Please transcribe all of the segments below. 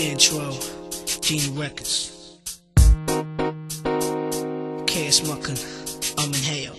Intro, Genie Records. KS Muckin, I'm in hell.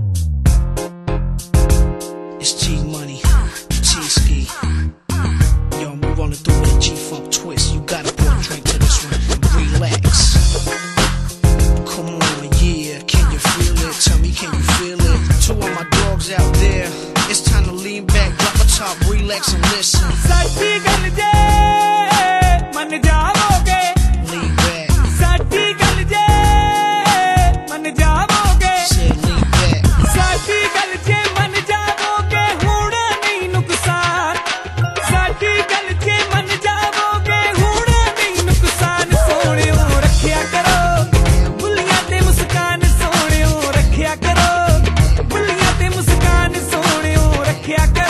It's G Money, G Ski. Yo, we rolling through with a G-Funk twist. You gotta pour a drink to this one and relax. Come on, yeah, can you feel it? Tell me, can you feel it? Two of my dogs out there. It's time to lean back, drop a top, relax and listen. Saati gal je man jaavoge. Lean back. Saati gal je man jaavoge. Say lean back. Saati gal je man jaavoge. Hoona nahi nuksan. Saati gal je man jaavoge. Hoona nahi nuksan. Sohniyo rakhya karo buliyan te muskaan. Sohniyo rakhya karo buliyan te muskaan. Sohniyo rakhya karo.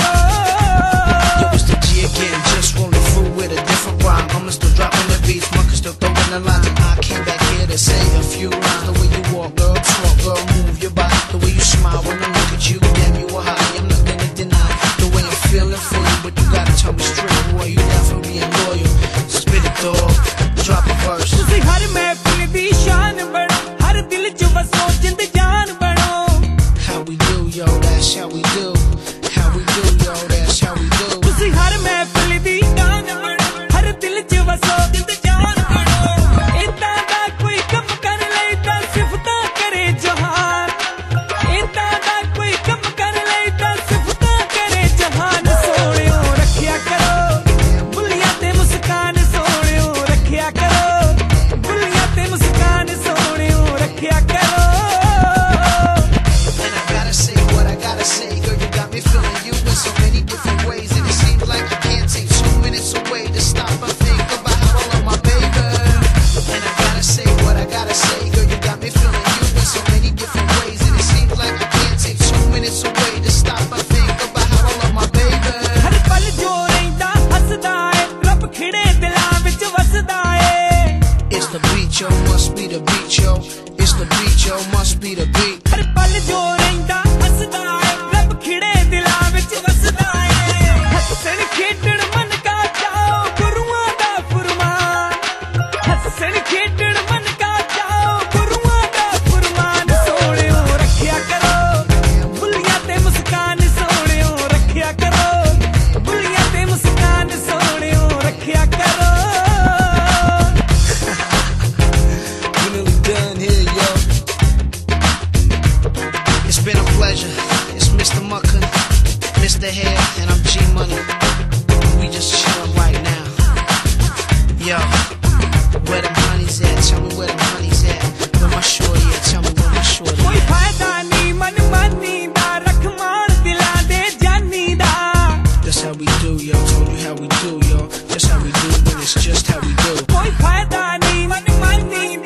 I came back here to say a few lines. The way you walk, girl, talk, girl, move your body. The way you smile when I look at you, damn, you are high. I'm not gonna deny the way I'm feeling for you, but you gotta tell me straight, boy, you down for being loyal. Spit it, dog, drop a verse. Tusi har mehfil di shaan bano, har dil ch waso jind jaan bano. How we do, yo, that's how we do. How we do, yo, that's how we do. Tusi har mehfil di shaan bano, har dil ch waso jind jaan bano. Ita da koi kam kar le ta sifta kare jahan. Ita da koi kam kar le ta sifta kare jahan. Sohniyo rakhya karo buliyan te muskaan. Sohniyo rakhya karo buliyan te muskaan. Sohniyo rakhya karo. And I gotta say what I gotta say, girl, you got me feeling you in so many different ways. And it seems like I can't take 2 minutes away to stop and think about how I love my baby. And I gotta say what I gotta say, girl, you got me feeling you in so many different ways. And it seems like I can't take 2 minutes away to stop and think about how I love my baby. हर पल जो रहिंदा हसदा है रब खिड़े दिलां विच वसदा है. It's the beat, yo, must be the beat, yo. It's the beat, yo, must be the beat. हर पल जो रहिंदा हसदा है रब खिड़े दिलां विच वसदा है. हसन खेडण मन का चाओ गुरुआं दा फरमान. हसन खेडण मन का चाओ गुरुआं दा फरमान. सोहणियो रखिया करो बुलियां ते मुस्कान. सोहणियो रखिया करो बुलियां ते मुस्कान. सोहणियो रखिया करो. We're nearly done here, yo. It's been a pleasure. It's Mr. Muckin, Mr. Hair, and I'm G Money. We just chillin' right now. Yo, where them honeys at? Tell me where them honeys at. Where my shorty at? Tell me where my shorty कोई at. फायदा नहीं मनमानी दा रखमान दिलां दे जानी दा. That's how we do, yo. Told you how we do, yo. Just how we do when it's just how we do. कोई फायदा नहीं मनमानी